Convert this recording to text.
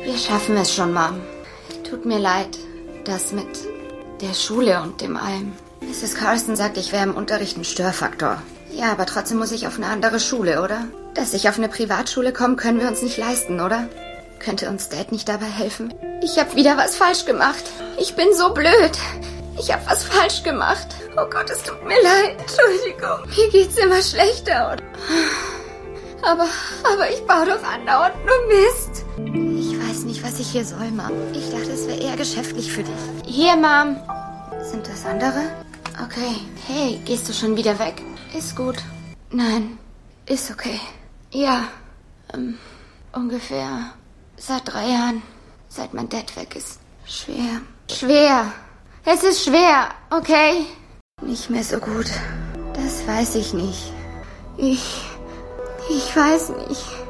Wir schaffen es schon, Mom. Tut mir leid, das mit der Schule und dem allem. Mrs. Carson sagt, ich wäre im Unterricht ein Störfaktor. Ja, aber trotzdem muss ich auf eine andere Schule, oder? Dass ich auf eine Privatschule komme, können wir uns nicht leisten, oder? Könnte uns Dad nicht dabei helfen? Ich habe wieder was falsch gemacht. Ich bin so blöd. Ich habe was falsch gemacht. Oh Gott, es tut mir leid. Entschuldigung. Mir geht's immer schlechter. Aber ich baue doch andauernd nur Mist. Ich weiß nicht, was ich hier soll, Mom. Ich dachte, es wäre eher geschäftlich für dich. Hier, Mom. Sind das andere? Okay. Hey, gehst du schon wieder weg? Ist gut. Nein, ist okay. Ja, ungefähr seit 3 Jahren, seit mein Dad weg ist. Schwer. Es ist schwer, okay? Nicht mehr so gut. Das weiß ich nicht. Ich weiß nicht.